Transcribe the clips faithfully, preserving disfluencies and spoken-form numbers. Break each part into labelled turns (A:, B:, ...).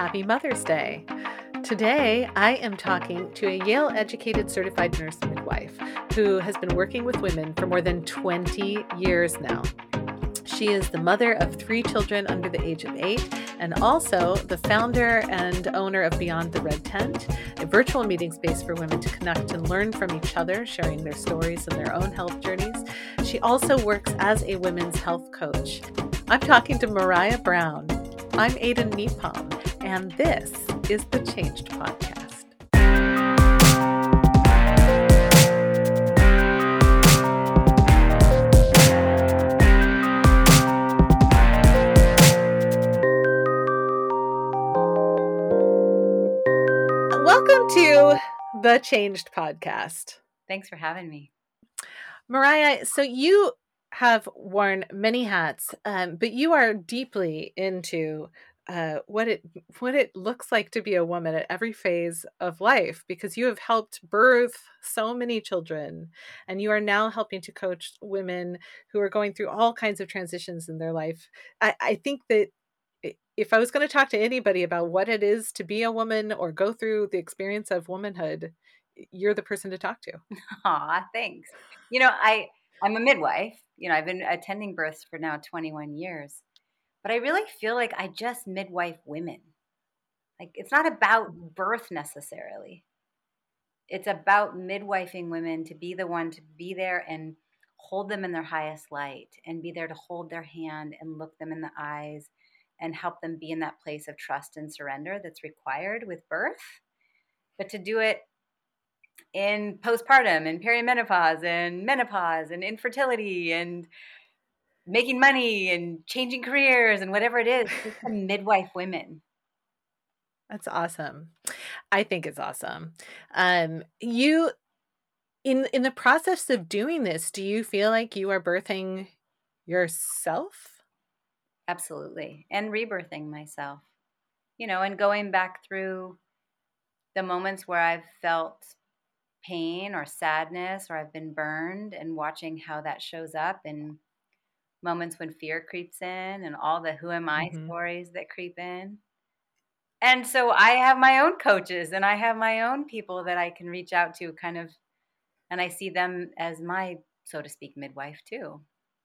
A: Happy Mother's Day. Today, I am talking to a Yale-educated certified nurse midwife who has been working with women for more than twenty years now. She is the mother of three children under the age of eight and also the founder and owner of Beyond the Red Tent, a virtual meeting space for women to connect and learn from each other, sharing their stories and their own health journeys. She also works as a women's health coach. I'm talking to Mariah Brown. I'm Aidan Nepom, and this is the Changed Podcast. Welcome to the Changed Podcast.
B: Thanks for having me.
A: Mariah, so you have worn many hats, um, but you are deeply into uh, what it what it looks like to be a woman at every phase of life, because you have helped birth so many children, and you are now helping to coach women who are going through all kinds of transitions in their life. I, I think that if I was going to talk to anybody about what it is to be a woman or go through the experience of womanhood, you're the person to talk to.
B: Aw, thanks. You know, I, I'm a midwife. You know, I've been attending births for now twenty-one years, but I really feel like I just midwife women. Like, it's not about birth necessarily. It's about midwifing women to be the one to be there and hold them in their highest light and be there to hold their hand and look them in the eyes and help them be in that place of trust and surrender that's required with birth, but to do it in postpartum and perimenopause and menopause and infertility and making money and changing careers and whatever it is, just to midwife women.
A: That's awesome. I think it's awesome. Um, you, in in the process of doing this, do you feel like you are birthing yourself?
B: Absolutely. And rebirthing myself, you know, and going back through the moments where I've felt pain or sadness or I've been burned and watching how that shows up in moments when fear creeps in and all the who am I
A: Mm-hmm.
B: stories that creep in. And so I have my own coaches and I have my own people that I can reach out to kind of, and I see them as my, so to speak, midwife too.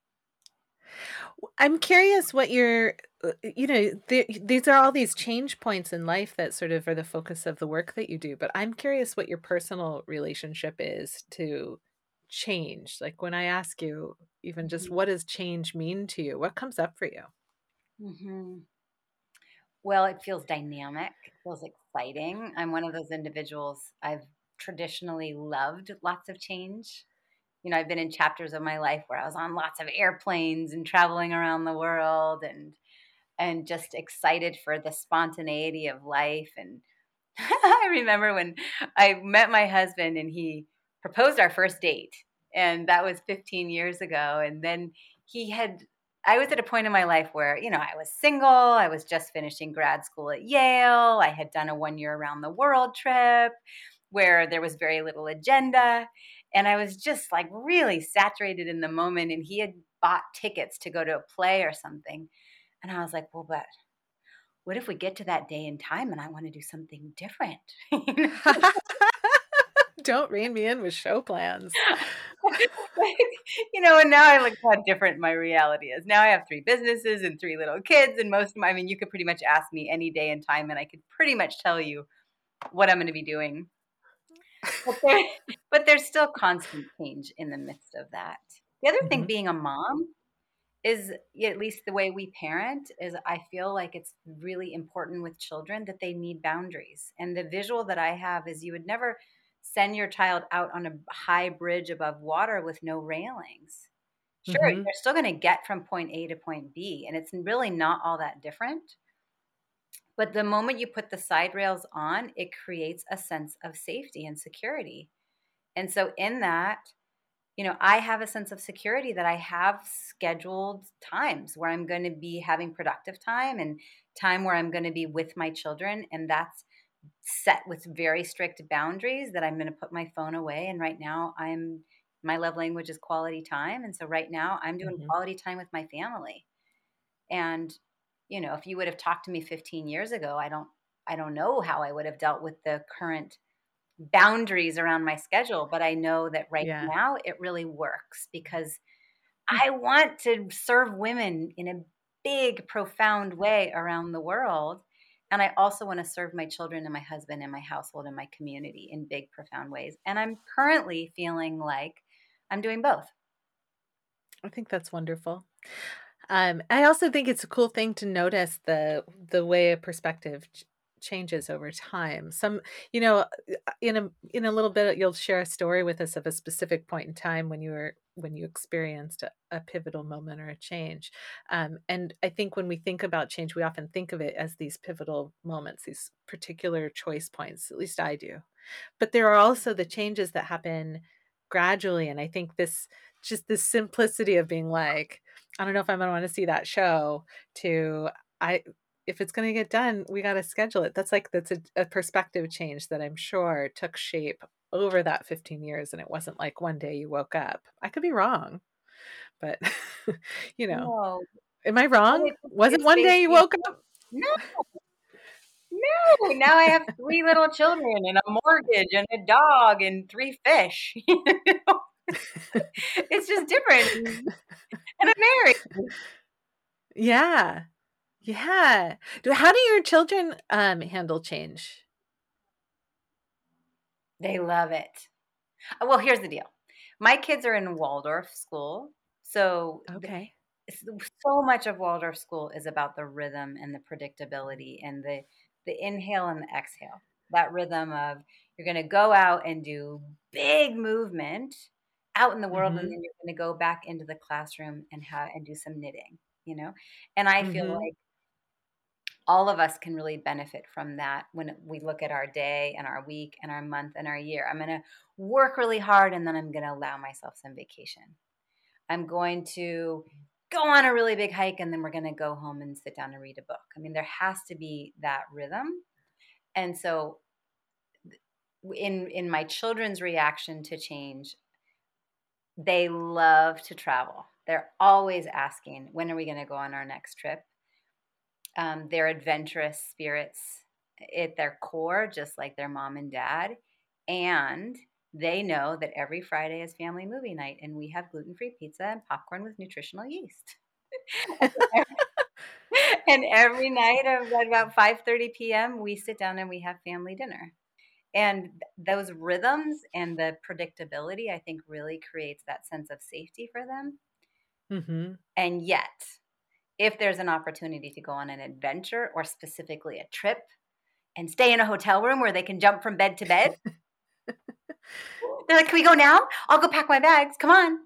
A: I'm curious what your, you know, th- these are all these change points in life that sort of are the focus of the work that you do, but I'm curious what your personal relationship is to change. Like when I ask you, even just
B: Mm-hmm.
A: what does change mean to you? What comes up for you?
B: Mm-hmm. Well, it feels dynamic. It feels exciting. I'm one of those individuals. I've traditionally loved lots of change. You know, I've been in chapters of my life where I was on lots of airplanes and traveling around the world and and just excited for the spontaneity of life. And I remember when I met my husband and he proposed our first date, and that was fifteen years ago. And then he had, I was at a point in my life where, you know, I was single, I was just finishing grad school at Yale, I had done a one year around the world trip where there was very little agenda. And I was just like really saturated in the moment. And he had bought tickets to go to a play or something. And I was like, well, but what if we get to that day and time and I want to do something different? You know?
A: Don't rein me in with show plans.
B: You know, and now I look how different my reality is. Now I have three businesses and three little kids, and most of my, I mean, you could pretty much ask me any day and time, and I could pretty much tell you what I'm going to be doing. But, there, but there's still constant change in the midst of that. The other thing,
A: Mm-hmm.
B: being a mom, is at least the way we parent is I feel like it's really important with children that they need boundaries. And the visual that I have is you would never send your child out on a high bridge above water with no railings. Sure,
A: Mm-hmm.
B: you're still going to get from point A to point B, and it's really not all that different. But the moment you put the side rails on, it creates a sense of safety and security. And so in that, you know, I have a sense of security that I have scheduled times where I'm going to be having productive time and time where I'm going to be with my children. And that's set with very strict boundaries that I'm going to put my phone away. And right now I'm, my love language is quality time. And so right now I'm doing
A: Mm-hmm.
B: quality time with my family. And, you know, if you would have talked to me fifteen years ago, I don't, I don't know how I would have dealt with the current boundaries around my schedule, but I know that right
A: Yeah.
B: now it really works because
A: Hmm.
B: I want to serve women in a big, profound way around the world. And I also want to serve my children and my husband and my household and my community in big, profound ways. And I'm currently feeling like I'm doing both.
A: I think that's wonderful. Um, I also think it's a cool thing to notice the the way a perspective ch- changes over time. Some, you know, uh, in a in a little bit, you'll share a story with us of a specific point in time when you were when you experienced a, a pivotal moment or a change. Um, and I think when we think about change, we often think of it as these pivotal moments, these particular choice points. At least I do. But there are also the changes that happen gradually, and I think this just the simplicity of being like, I don't know if I'm gonna want to see that show, to I if it's gonna get done, we gotta schedule it. That's like that's a, a perspective change that I'm sure took shape over that fifteen years, and it wasn't like one day you woke up. I could be wrong, but you know,
B: No,
A: am I
B: but
A: wrong?
B: it's,
A: Was it
B: it's
A: one day
B: based,
A: you
B: you
A: woke up?
B: know, no, no. Now I have three little children and a mortgage and a dog and three fish. You know? It's just different. And I'm married.
A: Yeah. Yeah. Do how do your children um handle change?
B: They love it. Uh, Well, here's the deal. My kids are in Waldorf school. So th-
A: Okay.
B: s- so much of Waldorf school is about the rhythm and the predictability and the the inhale and the exhale. That rhythm of you're going to go out and do big movement out in the world, and
A: Mhm.
B: then you're going to go back into the classroom and have and do some knitting, you know? And I feel
A: Mhm.
B: like all of us can really benefit from that when we look at our day and our week and our month and our year. I'm going to work really hard and then I'm going to allow myself some vacation. I'm going to go on a really big hike and then we're going to go home and sit down and read a book. I mean, there has to be that rhythm. And so in in my children's reaction to change, they love to travel. They're always asking, when are we going to go on our next trip? Um, they're adventurous spirits at their core, just like their mom and dad. And they know that every Friday is family movie night, and we have gluten free pizza and popcorn with nutritional yeast. And every night of at about five thirty p.m., we sit down and we have family dinner. And those rhythms and the predictability, I think, really creates that sense of safety for them.
A: Mhm.
B: And yet, if there's an opportunity to go on an adventure or specifically a trip and stay in a hotel room where they can jump from bed to bed, they're like, "Can we go now? I'll go pack my bags. Come on."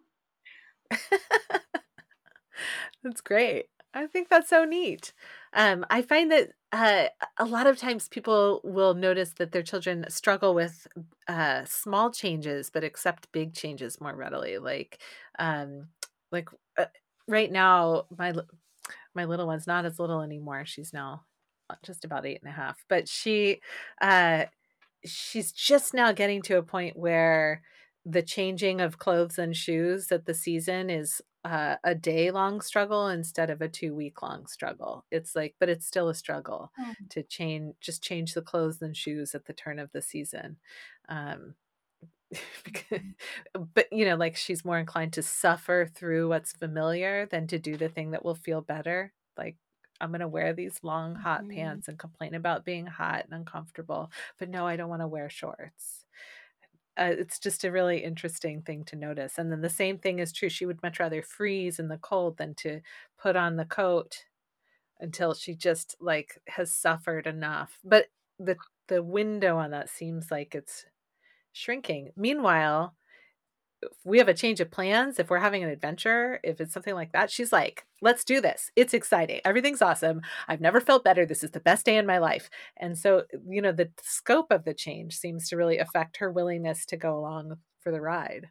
A: That's great. I think that's so neat. Um, I find that uh, a lot of times people will notice that their children struggle with uh, small changes, but accept big changes more readily. Like, um, like uh, right now, my li- my little one's not as little anymore. She's now uh, just about eight and a half, but she uh, she's just now getting to a point where the changing of clothes and shoes at the season is uh, a day long struggle instead of a two week long struggle. It's like, but it's still a struggle
B: Mm.
A: to change, just change the clothes and shoes at the turn of the season. Um, because- but you know, like she's more inclined to suffer through what's familiar than to do the thing that will feel better. Like, I'm going to wear these long hot
B: Mhm.
A: pants and complain about being hot and uncomfortable, but no, I don't want to wear shorts. Uh, it's just a really interesting thing to notice. And then the same thing is true. She would much rather freeze in the cold than to put on the coat until she just like has suffered enough. But the the window on that seems like it's shrinking. Meanwhile, if we have a change of plans, if we're having an adventure, if it's something like that, she's like, let's do this. It's exciting. Everything's awesome. I've never felt better. This is the best day in my life. And so, you know, the scope of the change seems to really affect her willingness to go along for the ride.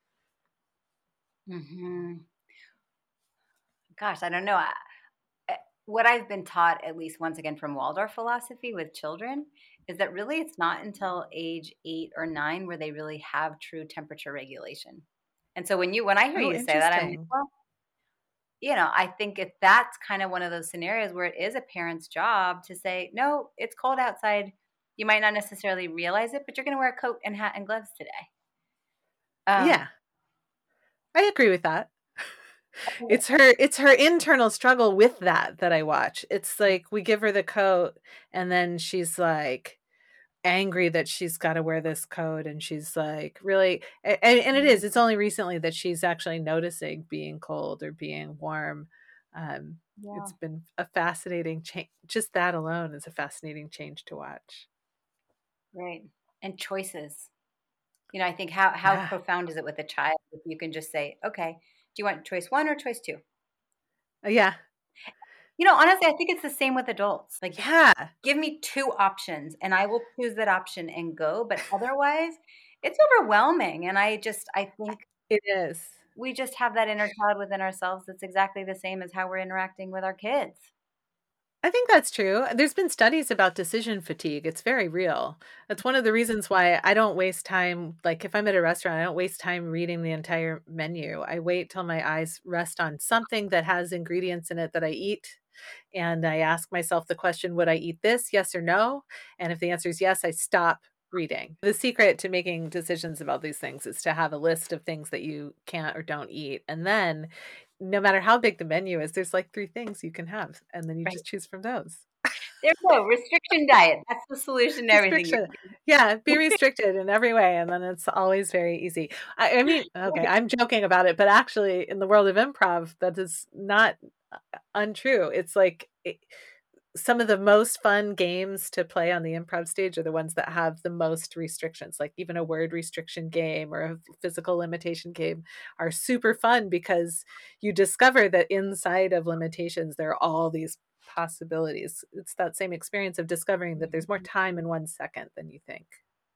B: Mhm. Gosh, I don't know. I, I- what I've been taught, at least once again from Waldorf philosophy with children, is that really it's not until age eight or nine where they really have true temperature regulation. And so when you when I hear
A: Oh,
B: you say that, I'm like,
A: interesting.
B: well, you know, I think if that's kind of one of those scenarios where it is a parent's job to say, no, it's cold outside. You might not necessarily realize it, but you're going to wear a coat and hat and gloves today. Um,
A: Yeah. I agree with that. It's her it's her internal struggle with that that I watch. It's like we give her the coat and then she's like angry that she's got to wear this coat, and she's like really and, and it is it's only recently that she's actually noticing being cold or being warm. Um
B: yeah.
A: it's been a fascinating change. Just that alone is a fascinating change to watch.
B: Right. And choices. You know, I think how how
A: Yeah.
B: profound is it with a child if you can just say, okay, do you want choice one or choice two?
A: Yeah.
B: You know, honestly, I think it's the same with adults. Like,
A: Yeah.
B: give me two options and I will choose that option and go. But otherwise, it's overwhelming. And I just, I think
A: It is.
B: we just have that inner child within ourselves that's exactly the same as how we're interacting with our kids.
A: I think that's true. There's been studies about decision fatigue. It's very real. That's one of the reasons why I don't waste time. Like if I'm at a restaurant, I don't waste time reading the entire menu. I wait till my eyes rest on something that has ingredients in it that I eat. And I ask myself the question, would I eat this? Yes or no? And if the answer is yes, I stop reading. The secret to making decisions about these things is to have a list of things that you can't or don't eat. And then no matter how big the menu is, there's like three things you can have, and then you
B: Right.
A: just choose from those.
B: There we go. Restriction diet. That's the solution to everything.
A: Restriction. Yeah, be restricted in every way, and then it's always very easy. I, I mean, okay, I'm joking about it, but actually, in the world of improv, that is not uh, untrue. It's like it, some of the most fun games to play on the improv stage are the ones that have the most restrictions. Like even a word restriction game or a physical limitation game are super fun because you discover that inside of limitations, there are all these possibilities. It's that same experience of discovering that there's more time in one second than you think.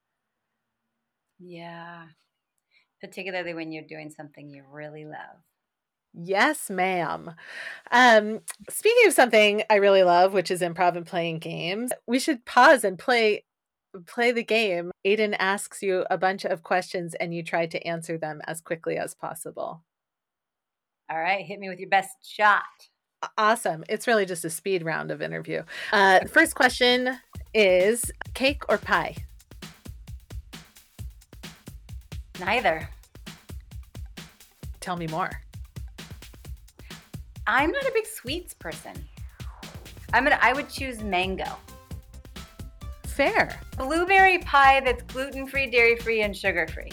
B: Yeah. Particularly when you're doing something you really love.
A: Yes, ma'am. Um, speaking of something I really love, which is improv and playing games, we should pause and play play the game. Aiden asks you a bunch of questions and you try to answer them as quickly as possible.
B: All right, hit me with your best shot.
A: Awesome. It's really just a speed round of interview. Uh, first question is cake or pie?
B: Neither.
A: Tell me more.
B: I'm not a big sweets person. I'm gonna. I would choose mango.
A: Fair.
B: Blueberry pie that's gluten-free, dairy-free, and sugar-free.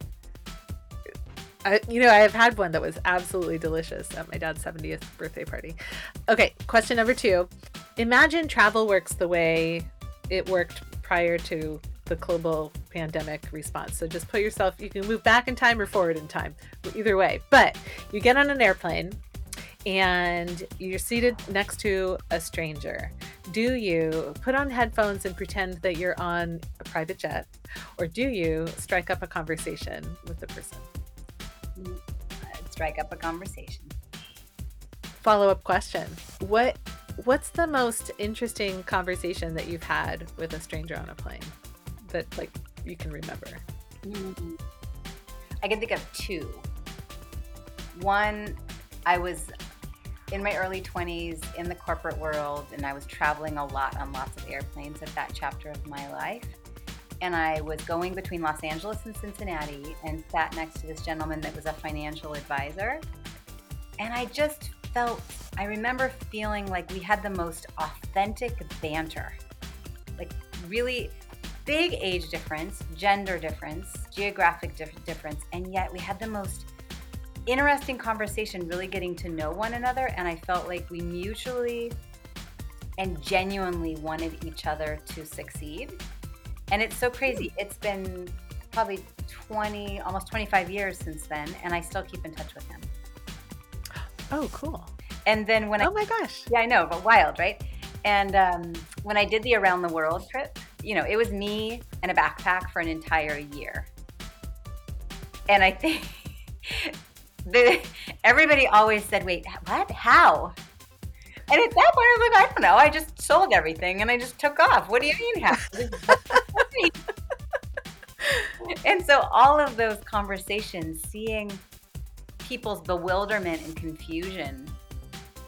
A: I, you know, I have had one that was absolutely delicious at my dad's seventieth birthday party. Okay, question number two. Imagine travel works the way it worked prior to the global pandemic response. So just put yourself, you can move back in time or forward in time, either way. But you get on an airplane and you're seated next to a stranger. Do you put on headphones and pretend that you're on a private jet? Or do you strike up a conversation with the person?
B: I'd strike up a conversation.
A: Follow-up question. What what's the most interesting conversation that you've had with a stranger on a plane that like you can remember?
B: Mm-hmm. I can think of two. One, I was in my early twenties in the corporate world, and I was traveling a lot on lots of airplanes at that chapter of my life. And I was going between Los Angeles and Cincinnati and sat next to this gentleman that was a financial advisor. And I just felt, I remember feeling like we had the most authentic banter. Like really big age difference, gender difference, geographic dif- difference, and yet we had the most interesting conversation, really getting to know one another. And I felt like we mutually and genuinely wanted each other to succeed. And it's so crazy. It's been probably twenty, almost twenty-five years since then, and I still keep in touch with him.
A: Oh, cool.
B: And then when I...
A: Oh my gosh.
B: Yeah, I know, but wild, right? And um, when I did the Around the World trip, you know, it was me and a backpack for an entire year. And I think the, everybody always said, wait, what? How? And at that point, I was like, I don't know. I just sold everything and I just took off. What do you mean how? And so all of those conversations, seeing people's bewilderment and confusion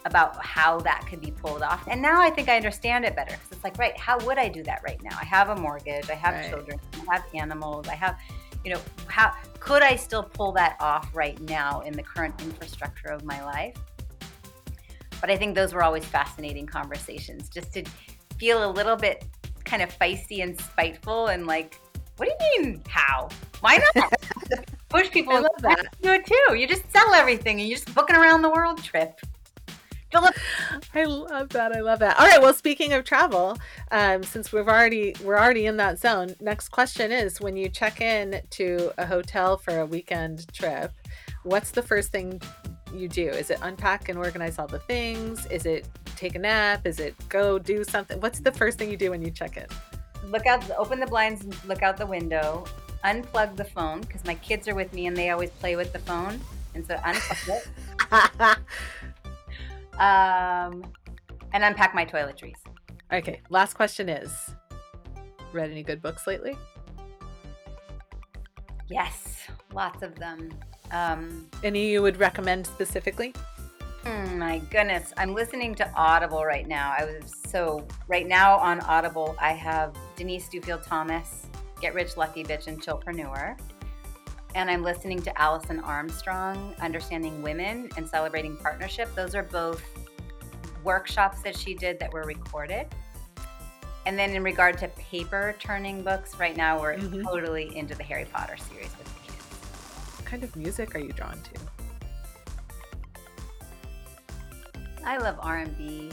B: about how that could be pulled off. And now I think I understand it better, because it's like, right, how would I do that right now? I have a mortgage, I have
A: Right.
B: children, I have animals, I have, you know, how could I still pull that off right now in the current infrastructure of my life? But I think those were always fascinating conversations, just to feel a little bit kind of feisty and spiteful and like, what do you mean, how? Why not? Push people.
A: I love that.
B: Do it too. You just sell everything and you're just booking around the world trip.
A: I love that. I love that. All right. Well, speaking of travel, um, since we've already we're already in that zone, next question is: when you check in to a hotel for a weekend trip, what's the first thing you do? Is it unpack and organize all the things? Is it take a nap? Is it go do something? What's the first thing you do when you check in?
B: Look out, open the blinds and look out the window, unplug the phone, because my kids are with me and they always play with the phone. And so unplug it. um, and unpack my toiletries.
A: Okay. Last question is, read any good books lately?
B: Yes, lots of them. Um,
A: Any you would recommend specifically?
B: Hmm, my goodness, I'm listening to Audible right now. I was so right now on Audible. I have Denise Duffield Thomas, Get Rich, Lucky Bitch, and Chillpreneur, and I'm listening to Alison Armstrong, Understanding Women and Celebrating Partnership. Those are both workshops that she did that were recorded. And then in regard to paper turning books, right now we're
A: Mhm.
B: totally into the Harry Potter series with the kids.
A: What kind of music are you drawn to?
B: I love R and B.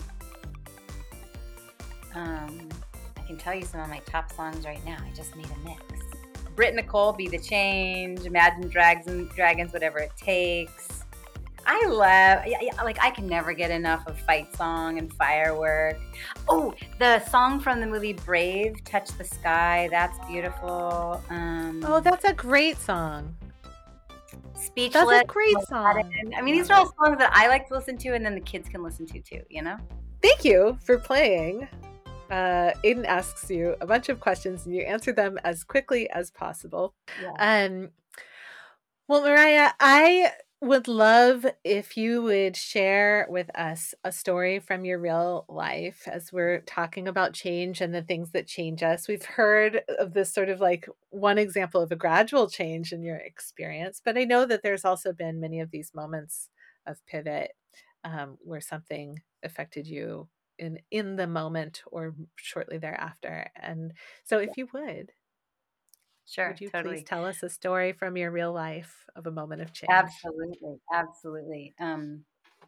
B: Um, I can tell you some of my top songs right now. I just made a mix. Britt Nicole, Be the Change, Imagine Dragons, Dragons, Whatever It Takes. I love, yeah, yeah, like I can never get enough of Fight Song and Firework. Oh, the song from the movie Brave, Touch the Sky. That's beautiful. Um,
A: Oh, that's a great song.
B: Speechless.
A: That's a great song.
B: I mean, these are all songs that I like to listen to, and then the kids can listen to too, you know?
A: Thank you for playing. Uh, Aiden asks you a bunch of questions and you answer them as quickly as possible.
B: Yeah.
A: Um, well, Mariah, I would love if you would share with us a story from your real life as we're talking about change and the things that change us. We've heard of this sort of like one example of a gradual change in your experience, but I know that there's also been many of these moments of pivot um, where something affected you in in the moment or shortly thereafter. And so if you would,
B: Sure,
A: would you
B: totally.
A: please tell us a story from your real life of a moment of change?
B: Absolutely, absolutely. Um,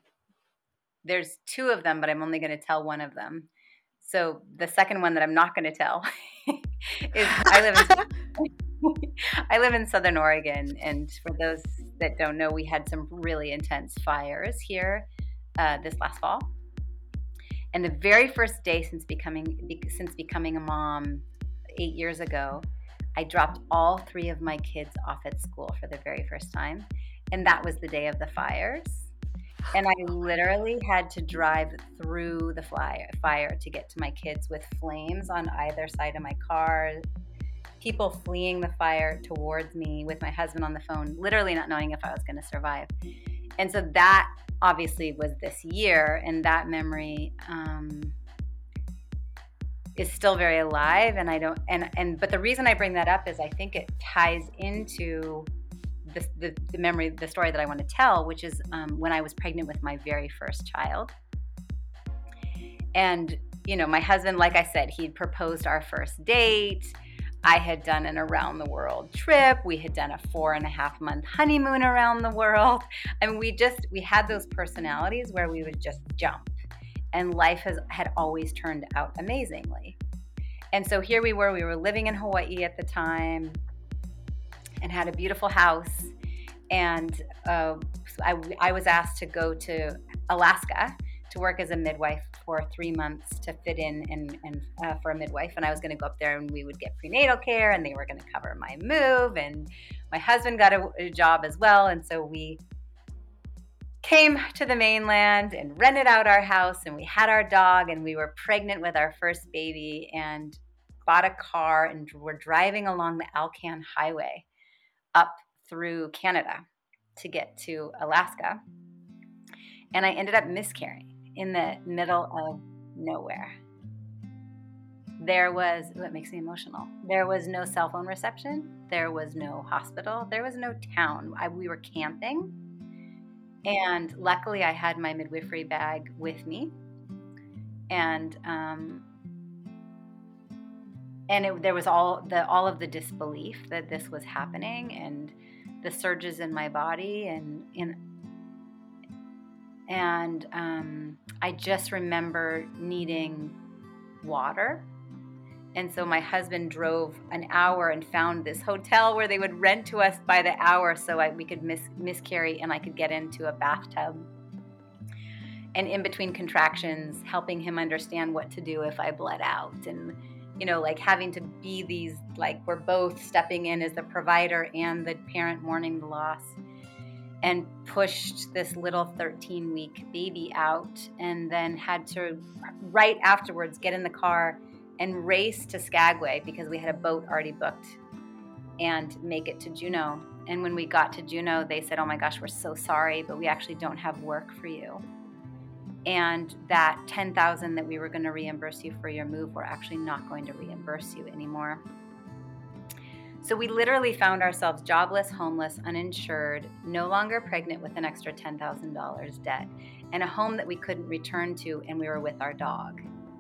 B: there's two of them, but I'm only going to tell one of them. So the second one that I'm not going to tell is I live in I live in Southern Oregon, and for those that don't know, we had some really intense fires here uh, this last fall. And the very first day since becoming since becoming a mom eight years ago, I dropped all three of my kids off at school for the very first time, and that was the day of the fires. And I literally had to drive through the fire, fire to get to my kids with flames on either side of my car, people fleeing the fire towards me with my husband on the phone, literally not knowing if I was going to survive. And so that obviously was this year, and that memory um, is still very alive. And I don't, and, and, but the reason I bring that up is I think it ties into the, the, the memory, the story that I want to tell, which is um, when I was pregnant with my very first child. And, you know, my husband, like I said, he'd proposed our first date. I had done an around the world trip. We had done a four and a half month honeymoon around the world. I mean, we just, we had those personalities where we would just jump, and life has had always turned out amazingly. And so here we were, we were living in Hawaii at the time and had a beautiful house. And uh, I, I was asked to go to Alaska to work as a midwife for three months to fit in and, and uh, for a midwife. And I was going to go up there and we would get prenatal care, and they were going to cover my move. And my husband got a, a job as well. And so we came to the mainland and rented out our house, and we had our dog, and we were pregnant with our first baby, and bought a car, and we're driving along the Alcan Highway up through Canada to get to Alaska. And I ended up miscarrying. in the middle of nowhere. There was, what makes me emotional, there was no cell phone reception. There was no hospital. There was no town. I, we were camping. And luckily I had my midwifery bag with me. And, um, and it, there was all the, all of the disbelief that this was happening and the surges in my body. And, and, and, um, I just remember needing water. And so my husband drove an hour and found this hotel where they would rent to us by the hour so I, we could mis, miscarry and I could get into a bathtub. And in between contractions, helping him understand what to do if I bled out. And, you know, like having to be these, like we're both stepping in as the provider and the parent mourning the loss. And pushed this little thirteen-week baby out and then had to, right afterwards, get in the car and race to Skagway because we had a boat already booked and make it to Juneau. And when we got to Juneau, they said, oh my gosh, we're so sorry, but we actually don't have work for you. And that ten thousand dollars that we were going to reimburse you for your move, we're actually not going to reimburse you anymore. So we literally found ourselves jobless, homeless, uninsured, no longer pregnant with an extra ten thousand dollars debt, and a home that we couldn't return to, and we were with our dog.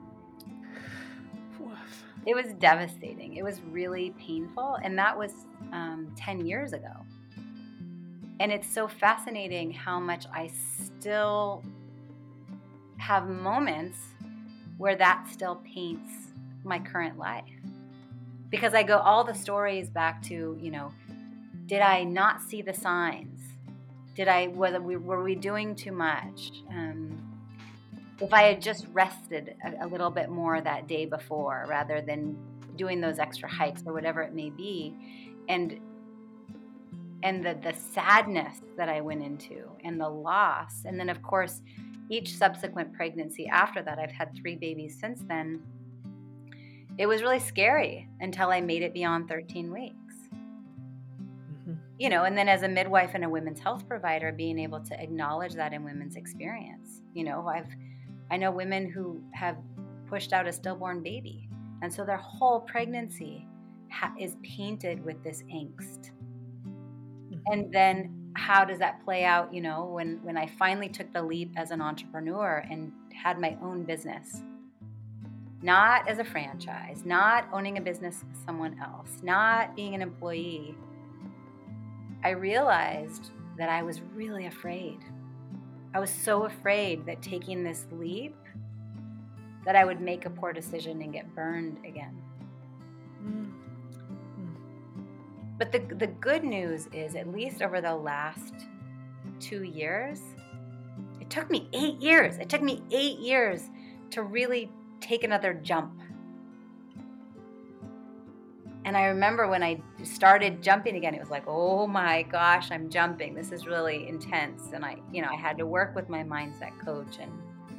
B: It was devastating. It was really painful, and that was um, ten years ago. And it's so fascinating how much I still have moments where that still paints my current life. Because I go all the stories back to, you know, did I not see the signs? Did I, whether we, were we doing too much? Um, if I had just rested a, a little bit more that day before rather than doing those extra hikes or whatever it may be. And and the, the sadness that I went into and the loss. And then, of course, each subsequent pregnancy after that, I've had three babies since then. It was really scary until I made it beyond thirteen weeks. Mm-hmm. You know, and then as a midwife and a women's health provider, being able to acknowledge that in women's experience. You know, I've, I know women who have pushed out a stillborn baby. And so their whole pregnancy ha- is painted with this angst. Mm-hmm. And then how does that play out, you know, when, when I finally took the leap as an entrepreneur and had my own business? Not as a franchise, not owning a business with someone else, not being an employee. I realized that I was really afraid. I was so afraid that taking this leap, that I would make a poor decision and get burned again. Mm-hmm. But the, the good news is, at least over the last two years, it took me eight years. It took me eight years to really take another jump. And I remember when I started jumping again, it was like, oh my gosh, I'm jumping. This is really intense. And I, you know, I had to work with my mindset coach and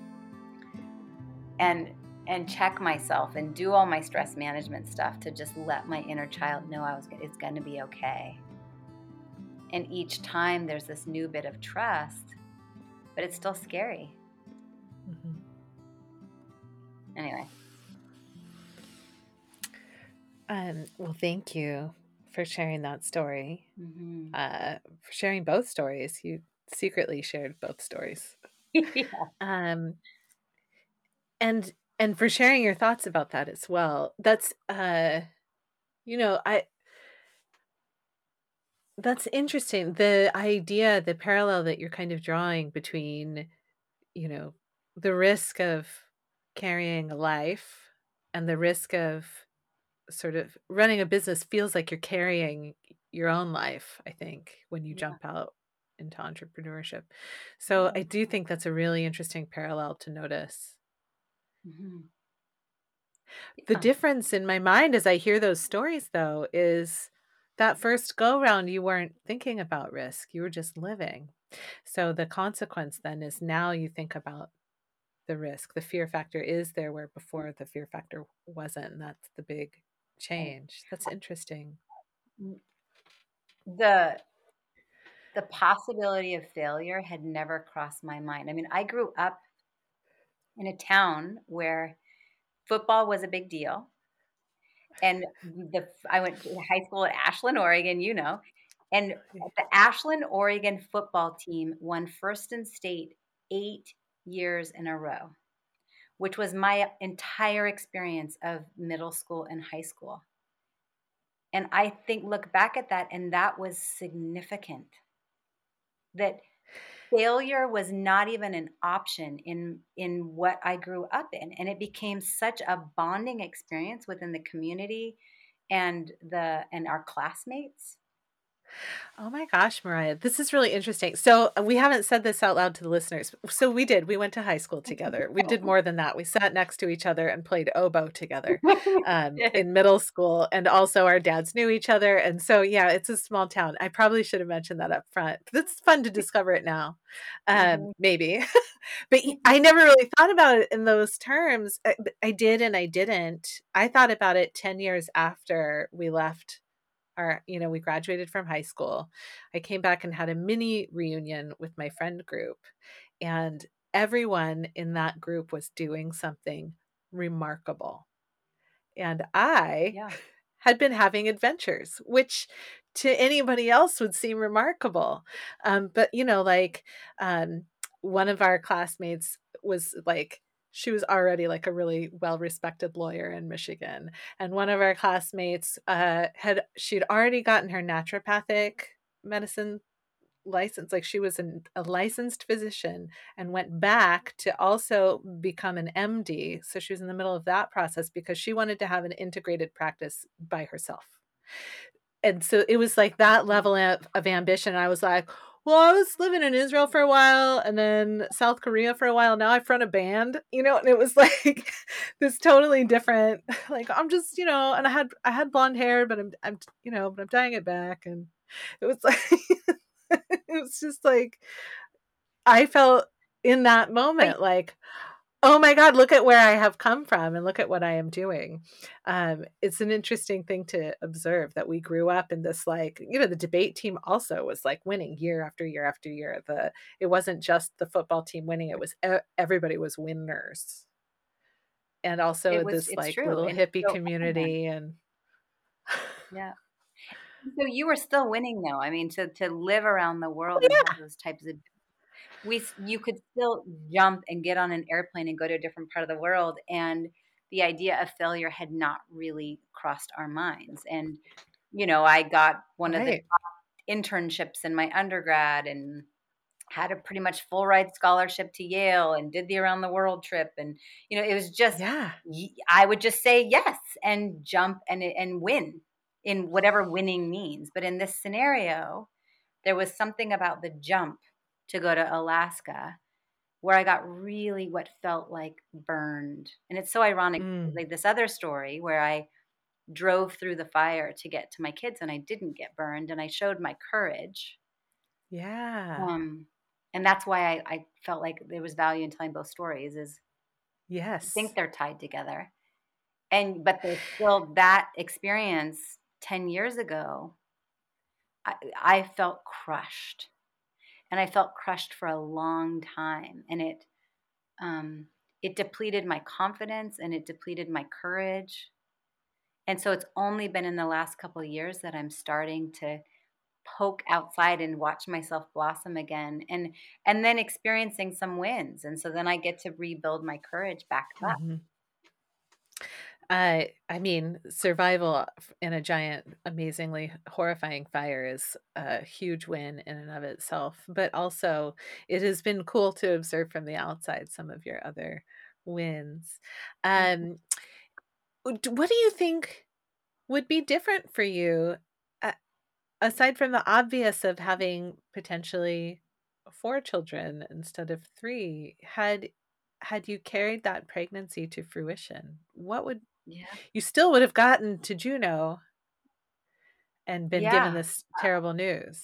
B: and and check myself and do all my stress management stuff to just let my inner child know I was it's going to be okay. And each time there's this new bit of trust, but it's still scary. Mm-hmm. Anyway.
A: Um, well, thank you for sharing that story. Mm-hmm. Uh, for sharing both stories. You secretly shared both stories. Yeah. Um, and and for sharing your thoughts about that as well. That's uh, you know, I. That's interesting. The idea, the parallel that you're kind of drawing between, you know, the risk of carrying a life and the risk of sort of running a business feels like you're carrying your own life, I think, when you yeah. jump out into entrepreneurship. So I do think that's a really interesting parallel to notice. Mm-hmm. Yeah. The difference in my mind as I hear those stories, though, is that first go round, you weren't thinking about risk. You were just living. So the consequence then is now you think about the risk. The fear factor is there where before the fear factor wasn't. And that's the big change. That's interesting.
B: The the possibility of failure had never crossed my mind. I mean, I grew up in a town where football was a big deal. And the I went to high school at Ashland, Oregon, you know, and the Ashland, Oregon football team won first in state eight years in a row, which was my entire experience of middle school and high school. And I think look back at that, and that was significant. That failure was not even an option in in what I grew up in, and it became such a bonding experience within the community and the and our classmates.
A: Oh my gosh, Mariah, this is really interesting. So uh, we haven't said this out loud to the listeners. So we did. We went to high school together. We did more than that. We sat next to each other and played oboe together um, in middle school, and also our dads knew each other. And so yeah, it's a small town. I probably should have mentioned that up front. It's fun to discover it now, um,
B: Mhm.
A: maybe. But y- I never really thought about it in those terms. I, I did and I didn't. I thought about it ten years after we left our, you know, we graduated from high school. I came back and had a mini reunion with my friend group, and everyone in that group was doing something remarkable. And I
B: Yeah.
A: had been having adventures, which to anybody else would seem remarkable. Um, but, you know, like um, one of our classmates was like, she was already like a really well respected lawyer in Michigan. And one of our classmates uh, had, she'd already gotten her naturopathic medicine license, like she was an, a licensed physician and went back to also become an M D. So she was in the middle of that process because she wanted to have an integrated practice by herself. And so it was like that level of, of ambition. I was like, well, I was living in Israel for a while and then South Korea for a while. Now I front a band, you know, and it was like this totally different, like, I'm just, you know, and I had, I had blonde hair, but I'm, I'm, you know, but I'm dyeing it back. And it was like, it was just like, I felt in that
B: But
A: moment like, oh my God, look at where I have come from and look at what I am doing. Um, it's an interesting thing to observe that we grew up in this, like, you know, the debate team also was like winning year after year after year. The It wasn't just the football team winning, it was e- everybody was winners. And
B: it
A: also
B: was
A: this
B: it's
A: like
B: true,
A: little
B: and it's
A: hippie
B: so evident.
A: community and
B: Yeah. So you were still winning though. I mean, to to live around the
A: oh
B: world and
A: yeah,
B: have those types of we s- you could still jump and get on an airplane and go to a different part of the world, and the idea of failure had not really crossed our minds. And you know, I got one of the
A: right.
B: internships in my undergrad and had a pretty much full ride scholarship to Yale and did the around the world trip. And, you know, it was just,
A: Yeah.
B: y- I would just say yes and jump and, and win in whatever winning means. But in this scenario, there was something about the jump to go to Alaska where I got really what felt like burned. And it's so ironic,
A: Mm,
B: like this other story where I drove through the fire to get to my kids and I didn't get burned and I showed my courage.
A: yeah.
B: Um, and that's why I, I felt like there was value in telling both stories is I think
A: Yes.
B: they're tied together. And but there's still that experience ten years ago, I, I felt crushed. And I felt crushed for a long time. And it um it depleted my confidence and it depleted my courage. And so it's only been in the last couple of years that I'm starting to poke outside and watch myself blossom again and and then experiencing some wins, and so then I get to rebuild my courage back up.
A: Mhm. I I mean, survival f- in a giant, amazingly horrifying fire is a huge win in and of itself. But also, it has been cool to observe from the outside some of your other wins.
B: Mhm.
A: Um, d- what do you think would be different for you, uh, aside from the obvious of having potentially four children instead of three? Had had you carried that pregnancy to fruition, what would
B: Yeah.
A: you still would have gotten to Juneau and been given
B: Yeah.
A: this terrible news.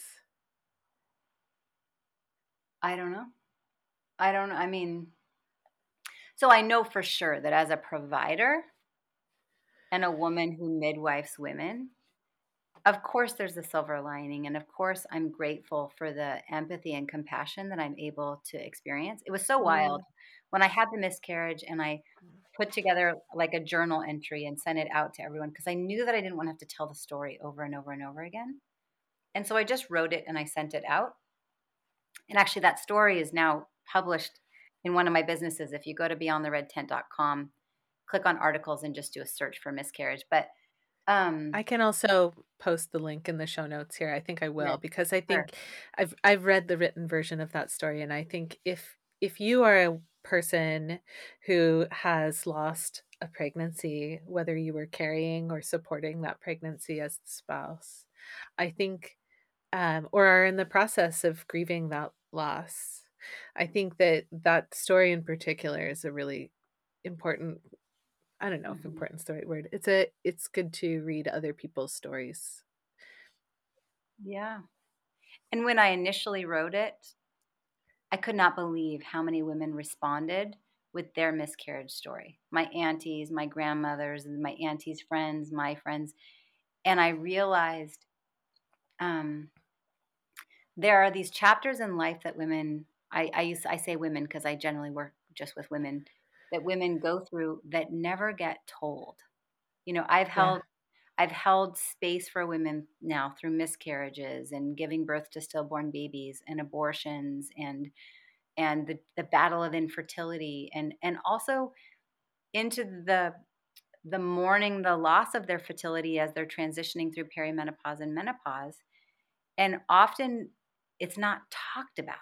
B: I don't know. I don't I mean, so I know for sure that as a provider and a woman who midwives women, of course there's a silver lining, and of course I'm grateful for the empathy and compassion that I'm able to experience. It was so
A: Mm.
B: wild when I had the miscarriage and I put together like a journal entry and sent it out to everyone because I knew that I didn't want to have to tell the story over and over and over again. And so I just wrote it and I sent it out. And actually, that story is now published in one of my businesses. If you go to beyond the red tent dot com, click on articles and just do a search for miscarriage. But um,
A: I can also post the link in the show notes here. I think I
B: yeah,
A: will because I
B: sure.
A: think I've I've read the written version of that story, and I think if if you are a person who has lost a pregnancy, whether you were carrying or supporting that pregnancy as the spouse, I think um, or are in the process of grieving that loss, I think that that story in particular is a really important. I don't know if
B: Mhm.
A: important's the right word. It's a it's good to read other people's stories.
B: Yeah. And when I initially wrote it, I could not believe how many women responded with their miscarriage story. My aunties, my grandmothers, and my aunties' friends, my friends. And I realized um, there are these chapters in life that women, I, I use, I say women because I generally work just with women, that women go through that never get told. You know, I've
A: Yeah.
B: held I've held space for women now through miscarriages and giving birth to stillborn babies and abortions and and the, the battle of infertility and and also into the the mourning the loss of their fertility as they're transitioning through perimenopause and menopause. And often it's not talked about.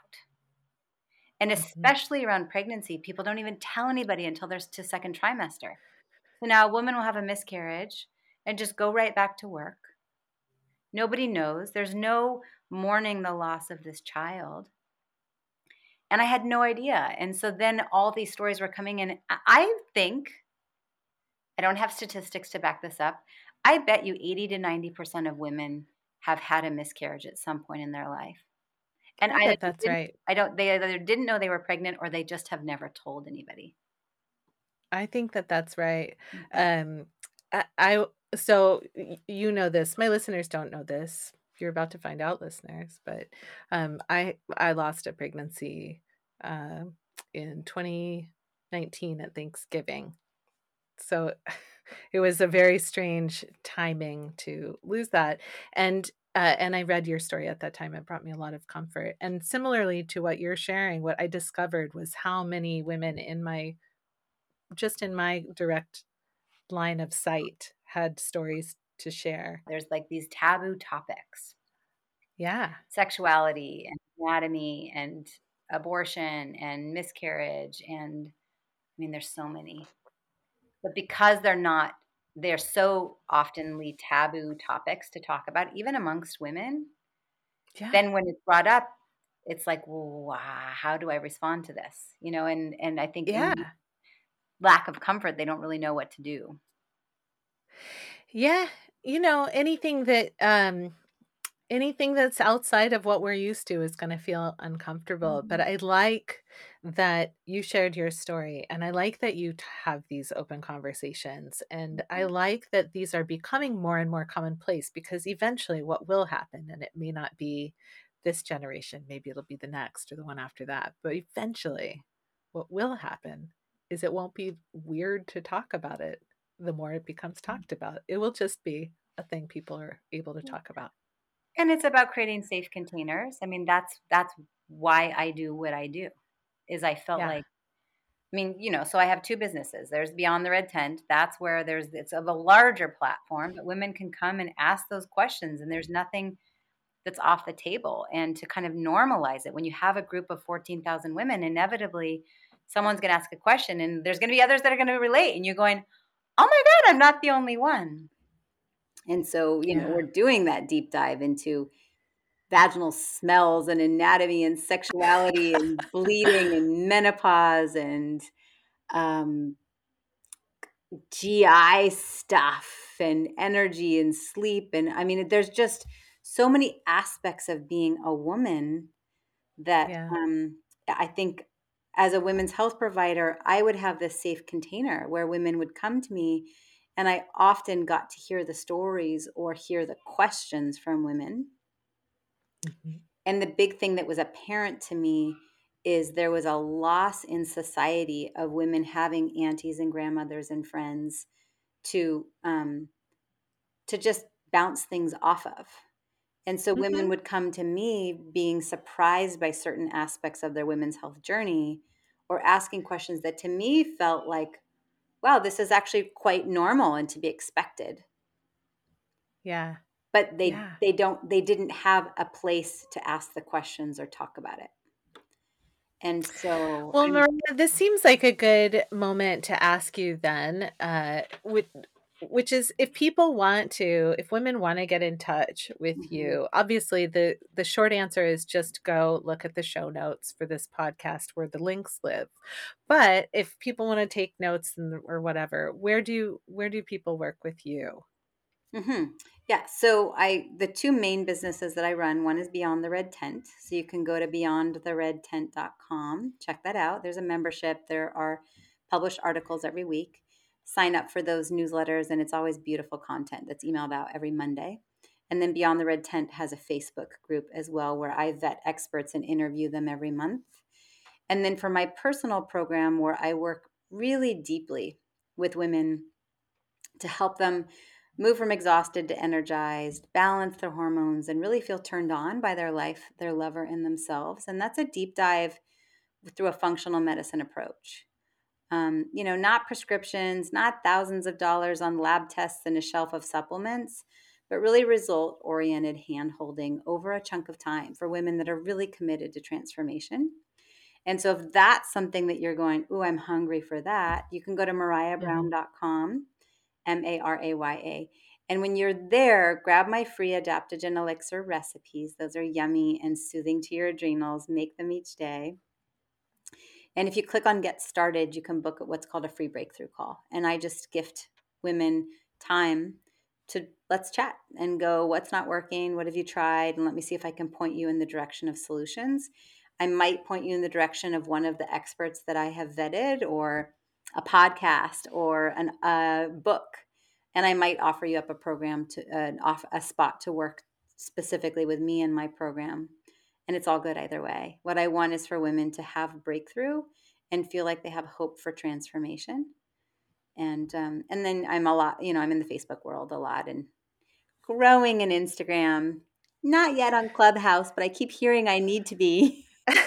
B: And
A: Mhm.
B: especially around pregnancy, people don't even tell anybody until there's to second trimester. So now a woman will have a miscarriage and just go right back to work. Nobody knows. There's no mourning the loss of this child. And I had no idea. And so then all these stories were coming in. I I think, I don't have statistics to back this up. I bet you eighty to ninety percent of women have had a miscarriage at some point in their life. And
A: I
B: I
A: bet that's
B: didn't,
A: right.
B: I don't, they either didn't know they were pregnant or they just have never told anybody.
A: I think that that's right.
B: Mhm.
A: Um, I, I so y- you know this. My listeners don't know this. You're about to find out, listeners. But um, I I lost a pregnancy uh, in twenty nineteen at Thanksgiving. So it was a very strange timing to lose that. And uh, and I read your story at that time. It brought me a lot of comfort. And similarly to what you're sharing, what I discovered was how many women in my just in my direct line of sight had stories to share.
B: There's like these taboo topics,
A: Yeah.
B: sexuality and anatomy and abortion and miscarriage. And I mean, there's so many. But because they're not, they're so oftenly taboo topics to talk about, even amongst women,
A: Yeah.
B: then when it's brought up, it's like, well, wow, how do I respond to this? You know, and and I think in the
A: Yeah.
B: lack of comfort, they don't really know what to do.
A: Yeah. You know, anything that um anything that's outside of what we're used to is going to feel uncomfortable. But
B: Mhm.
A: I like that you shared your story, and I like that you t- have these open conversations. And I
B: Mhm.
A: like that these are becoming more and more commonplace because eventually what will happen, and it may not be this generation, maybe it'll be the next or the one after that, but eventually what will happen is it won't be weird to talk about it. The more it becomes talked about, it will just be a thing people are able to talk about.
B: And it's about creating safe containers. I mean, that's that's why I do what I do. Is I felt
A: Yeah.
B: like, I mean, you know, so I have two businesses. There's Beyond the Red Tent. That's where there's it's of a larger platform, but women can come and ask those questions, and there's nothing that's off the table. And to kind of normalize it, when you have a group of fourteen thousand women, inevitably someone's going to ask a question, and there's going to be others that are going to relate, and you're going, "Oh my God, I'm not the only one." And so, you know,
A: Yeah.
B: we're doing that deep dive into vaginal smells and anatomy and sexuality and bleeding and menopause and um, G I stuff and energy and sleep. And I mean, there's just so many aspects of being a woman that
A: Yeah.
B: um, I think as a women's health provider, I would have this safe container where women would come to me. And I often got to hear the stories or hear the questions from women.
A: Mhm.
B: And the big thing that was apparent to me is there was a loss in society of women having aunties and grandmothers and friends to um, to just bounce things off of. And so women
A: Mhm.
B: would come to me being surprised by certain aspects of their women's health journey, or asking questions that to me felt like, wow, this is actually quite normal and to be expected.
A: Yeah.
B: But they
A: Yeah.
B: they don't they didn't have a place to ask the questions or talk about it. And so
A: Well,
B: I'm
A: Maria, this seems like a good moment to ask you then, uh, which, which is if people want to, if women want to get in touch with
B: mhm,
A: you, obviously the the short answer is just go look at the show notes for this podcast where the links live. But if people want to take notes and, or whatever, where do where do people work with you?
B: mhm. Yeah, so I the two main businesses that I run, one is Beyond the Red Tent. So you can go to beyond the red tent dot com, check that out. There's a membership. There are published articles every week. Sign up for those newsletters, and it's always beautiful content that's emailed out every Monday. And then Beyond the Red Tent has a Facebook group as well where I vet experts and interview them every month. And then for my personal program, where I work really deeply with women to help them move from exhausted to energized, balance their hormones, and really feel turned on by their life, their lover, and themselves. And that's a deep dive through a functional medicine approach. Um, you know, not prescriptions, not thousands of dollars on lab tests and a shelf of supplements, but really result oriented hand holding over a chunk of time for women that are really committed to transformation. And so if that's something that you're going, ooh, I'm hungry for that, you can go to mariah brown
A: Mhm.
B: dot com, M A R A Y A. And when you're there, grab my free adaptogen elixir recipes. Those are yummy and soothing to your adrenals. Make them each day. And if you click on Get Started, you can book what's called a free breakthrough call. And I just gift women time to let's chat and go, what's not working? What have you tried? And let me see if I can point you in the direction of solutions. I might point you in the direction of one of the experts that I have vetted, or a podcast, or an, a book. And I might offer you up a program to uh, off a spot to work specifically with me in my program. And it's all good either way. What I want is for women to have breakthrough and feel like they have hope for transformation. And um, and then I'm a lot, you know, I'm in the Facebook world a lot and growing in Instagram. Not yet on Clubhouse, but I keep hearing I need to be.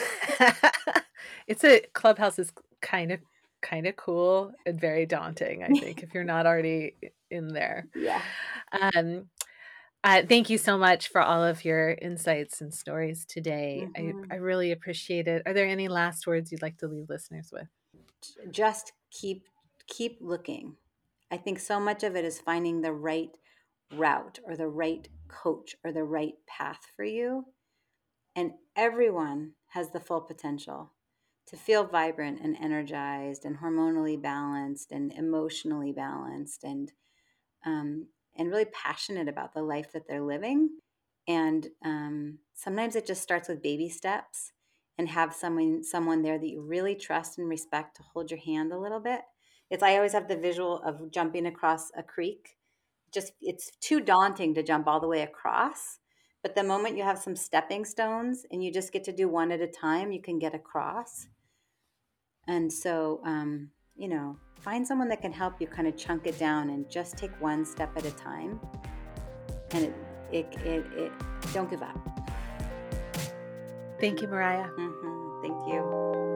A: It's a Clubhouse is kind of kind of cool and very daunting, I think, if you're not already in there.
B: Yeah.
A: Um, uh, thank you so much for all of your insights and stories today. I,
B: hmm
A: I really appreciate it. Are there any last words you'd like to leave listeners with?
B: Just keep keep looking. I think so much of it is finding the right route or the right coach or the right path for you. And everyone has the full potential to feel vibrant and energized and hormonally balanced and emotionally balanced and um, and really passionate about the life that they're living. And um, sometimes it just starts with baby steps, and have someone someone there that you really trust and respect to hold your hand a little bit. It's I always have the visual of jumping across a creek. Just it's too daunting to jump all the way across. But the moment you have some stepping stones and you just get to do one at a time, you can get across. And so, um, you know, find someone that can help you kind of chunk it down and just take one step at a time. And it, it, it, it don't give up.
A: Thank you, Mariah.
B: Mm-hmm. Thank you.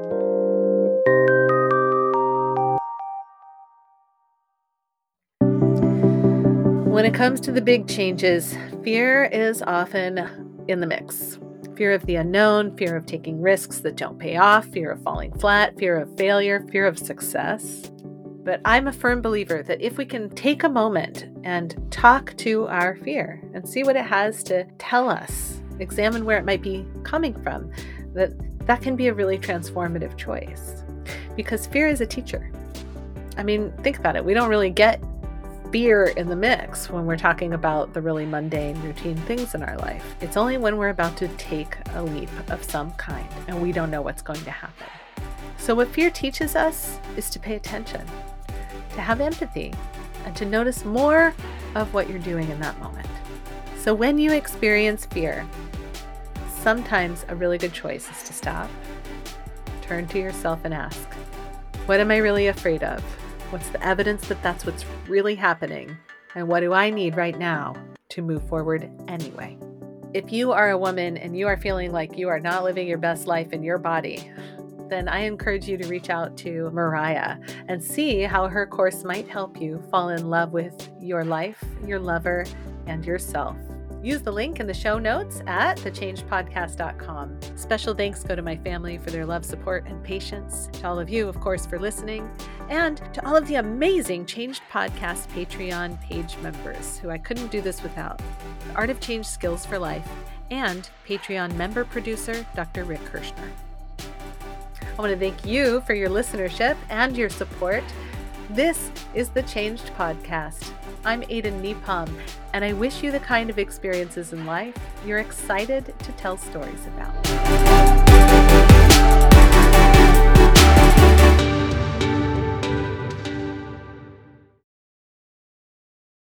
A: When it comes to the big changes, fear is often in the mix. Fear of the unknown, fear of taking risks that don't pay off, fear of falling flat, fear of failure, fear of success. But I'm a firm believer that if we can take a moment and talk to our fear and see what it has to tell us, examine where it might be coming from, that that can be a really transformative choice. Because fear is a teacher. I mean, think about it. We don't really get fear in the mix when we're talking about the really mundane, routine things in our life. It's only when we're about to take a leap of some kind and we don't know what's going to happen. So what fear teaches us is to pay attention, to have empathy, and to notice more of what you're doing in that moment. So when you experience fear, sometimes a really good choice is to stop, turn to yourself and ask, what am I really afraid of? What's the evidence that that's what's really happening? And what do I need right now to move forward anyway? If you are a woman and you are feeling like you are not living your best life in your body, then I encourage you to reach out to Mariah and see how her course might help you fall in love with your life, your lover, and yourself. Use the link in the show notes at the changed podcast dot com. Special thanks go to my family for their love, support, and patience, to all of you, of course, for listening, and to all of the amazing Changed Podcast Patreon page members who I couldn't do this without. The Art of Change Skills for Life and Patreon member producer, Doctor Rick Kirshner. I want to thank you for your listenership and your support. This is the Changed Podcast. I'm Aiden Nepom, and I wish you the kind of experiences in life you're excited to tell stories about.